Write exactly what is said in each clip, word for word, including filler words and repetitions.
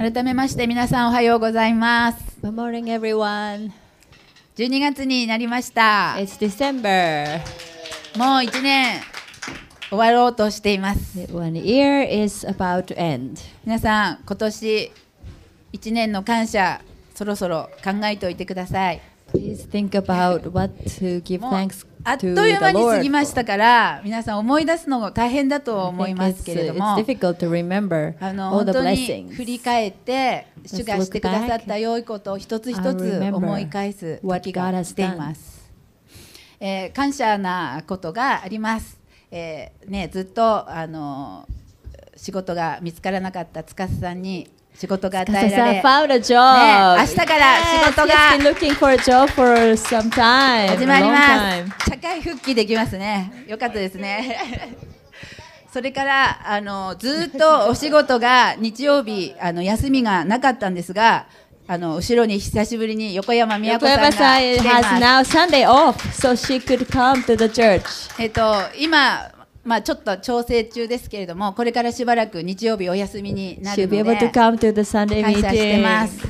改めまして皆さんおはようございます。 Good morning, everyone. じゅうにがつになりました。 It's December. もういちねん終わろうとしています。 One year is about to end. 皆さん今年いちねんの感謝そろそろ考えておいてください。 Please think about what to give もう thanks あっと to いう the 間に過ぎ Lord ましたから皆さん思い出すのが大変だと for. 思 I い think ます it's, けれど it's も difficult to remember あの all 本 the 当に blessings. 振り返って主がしてくださった良いことを一つ一つ思い返す時が来ています、えー、感謝なことがあります、えーね、ずっとあの仕事が見つからなかった司さんに仕事が与えられ、 found a job. ね、明日から仕事が Yes, he's been looking for a job for some time. 始まり a long ま time. す。社会復帰できますね。よかったですね。それからあのずっとお仕事が日曜日あの休みがなかったんですが、あの後ろに久しぶりに横山美也子さんが来てい Yokoyama-san ま has す。 now Sunday off, so she could come to the church. えっと今まあちょっと調整中ですけれども、これからしばらく日曜日お休みになる She'll be の able で to come to the Sunday 感謝してま meeting. す。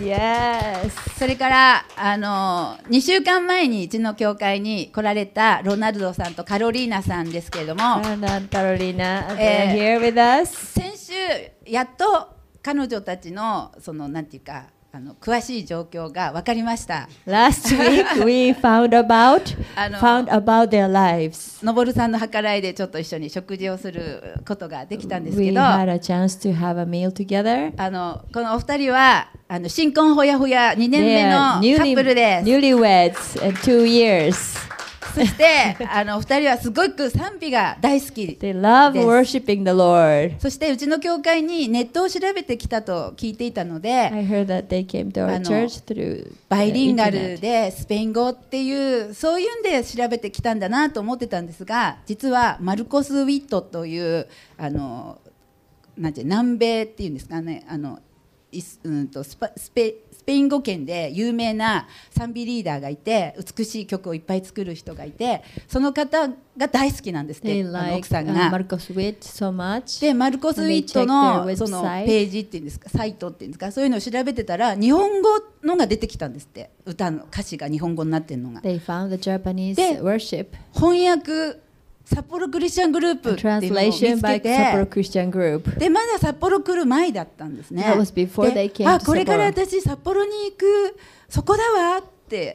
Yes. それからあのにしゅうかんまえにうちの教会に来られたロナルドさんとカロリーナさんですけれども、 And Carolina, they're えー here with us. 先週やっと彼女たちのそのなんていうかあの詳しい状況が分かりました。 Last week we found about あの found about their lives. のぼるさんの計らいでちょっと一緒に食事をすることができたんですけ We ど、 had a chance to have a meal together. あのこのお二人はあの新婚ほやほやにねん They めの are カップルです。 newlyweds and two years. そしてあのお二人はすごく賛美が大好き They love です。 worshiping the Lord. そしてうちの教会にネットを調べてきたと聞いていたので、 I heard that they came to あ our の church through バイ the リンガ internet. ルでスペイン語っていうそういうんで調べてきたんだなと思ってたんですが、実はマルコス・ウィットというあのなんて南米っていうんですかね、あのイス、うんとスパスペスペイン語圏で有名な賛美リーダーがいて、美しい曲をいっぱい作る人がいて、その方が大好きなんですって、 They あの like 奥さん uh, が。 Marcos Witt so much. でマルコス・ウィット And they check の their その website. ページっていうんですか、サイトっていうんですか、そういうのを調べてたら日本語のが出てきたんですって。歌の歌詞が日本語になってるのが They found the Japanese で worship 翻訳札幌クリスチャングループっていうのを見 translation つ by け Sapporo て、 Christian Group. でまだ札幌来る前だったんですね。 That was before で they came あ to これから Sapporo. 私札幌に行くそこだわって、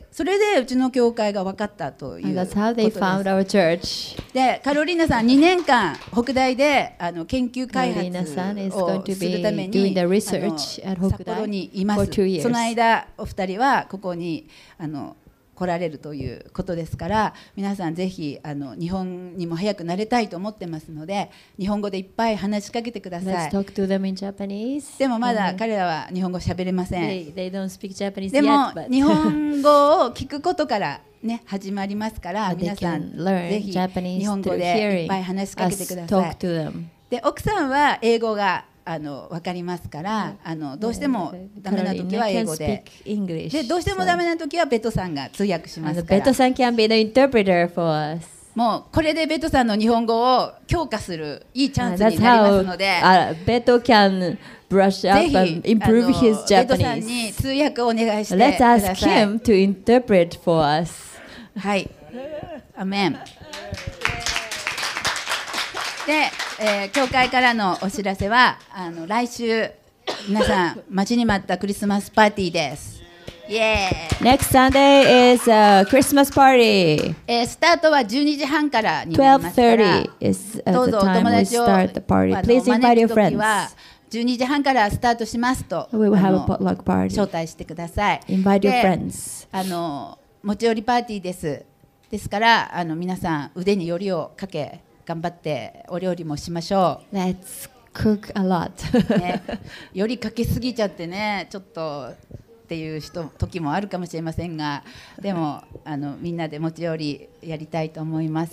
それでうちの教会が分かったという And こ that's how と they です。 found our church. でカロリーナさんにねんかん北大であの研究開発 Carolina san is を going to するため be に doing the あの research at 札幌 Hokusai にいま for す。 two years. その間お二人はここにあの来られるということですから、皆さんぜひあの日本にも早く慣れたいと思ってますので、日本語でいっぱい話しかけてくださ Let's い。 talk to them in Japanese. でもまだ And 彼らは日本語喋れません。 they, they don't speak Japanese でも yet, but 日本語を聞くことからね始まりますから、 but they 皆さん can learn ぜひ Japanese 日本語 through でいっ hearing ぱい話しかけて us くださ talk い。 to them. で奥さんは英語があの分かりますから、あのどうしてもダメな時は英語 Carolina で can speak English. でどうしてもダメな時はベトさんが通訳しま And すから、 Beto-san can be the interpreter for us. もうこれでベトさんの日本語を強化するいいチャン And ス that's になります how ので、 uh, Beto can brush ぜ up ひ and あ improve の his ベトさんに Japanese. 通訳をお願いしてく Let's だ ask さい。 him to interpret for us. はい、アメン。で、えー教会からのお知らせはあの来週皆さん待ちに待ったクリスマスパーティーです。イエーイ。 Next Sunday is a Christmas party. えースタートはじゅうにじはんからになりますから、 twelve thirty is at どう the ぞお time 友 we 達を start the party. あの Please invite 招 your くときは friends. じゅうにじはんからスタートしますと We will あ have a の potluck 招 party. 待してください。 Invite your で friends. あの持ち寄りパーティーです。ですからあの皆さん腕によりをかけ頑張ってお料理もしましょ Let's cook a lot. う、ね、よりかけすぎちゃってねちょっとっていう人時もあるかもしれませんが、でもあのみんなで持ち寄りやりたいと思います。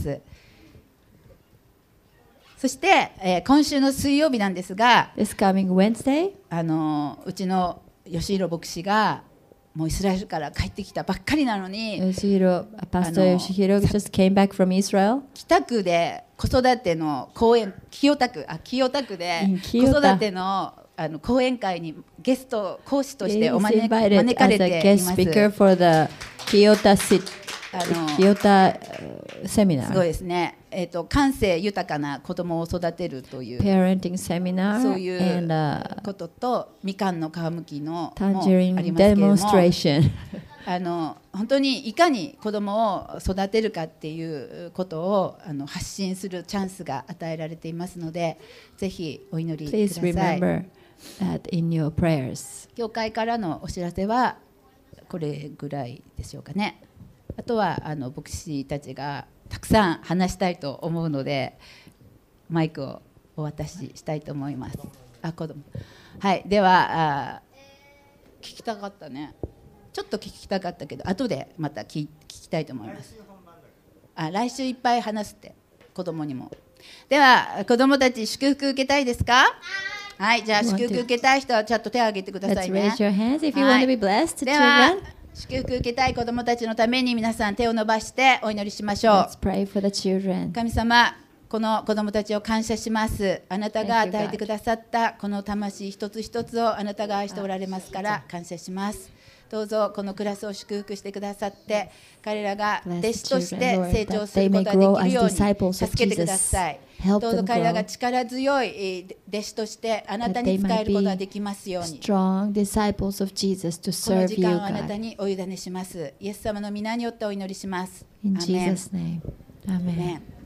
そして、えー今週の水曜日なんですが、 This coming Wednesday, あのうちの吉弘牧師がもうイスラエルから帰ってきたばっかりなのに、 Yoshihiro, Pastor あの Yoshihiro just came back from Israel. 北区で子育ての公園清田区あ清田区で In 子 Kyoto. 育てのあの講演会にゲスト講師とし He て is お招き invited 招か as れ a てい guest ます。 speaker for the Kyoto, City, あの Kyoto uh, すごい seminar, ですね。えっ、と感性豊かな子供を育てるという parenting seminar, そういう and uh, こととみかんの皮むきのもあります tangerine けれども、 demonstration. あの本当にいかに子供を育てるかっていうことをあの発信するチャンスが与えられていますので、ぜひお祈りく Please ださい。 remember that in your prayers. 教会からのお知らせはこれぐらいでしょうかね。あとはあの牧師たちがたくさん話したいと思うので、マイクをお渡ししたいと思います。あ、子供。はい、ではあ聞きたかったね。ちょっと聞きたかったけど、後でまた聞聞きたいと思います。あ、来週いっぱい話すって子供にも。では子供たち祝福受けたいですか？はい、じゃあ祝福受けたい人はちょっと手を挙げてくださ Let's いね。 raise your hands if you は want い to be blessed, では children. 祝福受けたい子供たちのために皆さん手を伸ばしてお祈りしましょう。 Let's pray for the children. 神様、この子供たちを感謝します。あなたが与えてくださったこの魂一つ一つをあなたが愛しておられますから感謝します。どうぞこのクラスを祝福してくださって、彼らが弟子として成長することができるように助けてください。どうぞ彼らが力強い弟子としてあなたに仕えることができますように。 Strong disciples of Jesus to この serve 時 you, 間をあなた God. にお委ねします。イエス様の皆によってお祈りします。 In アーメン。 Jesus' name. Amen. Amen.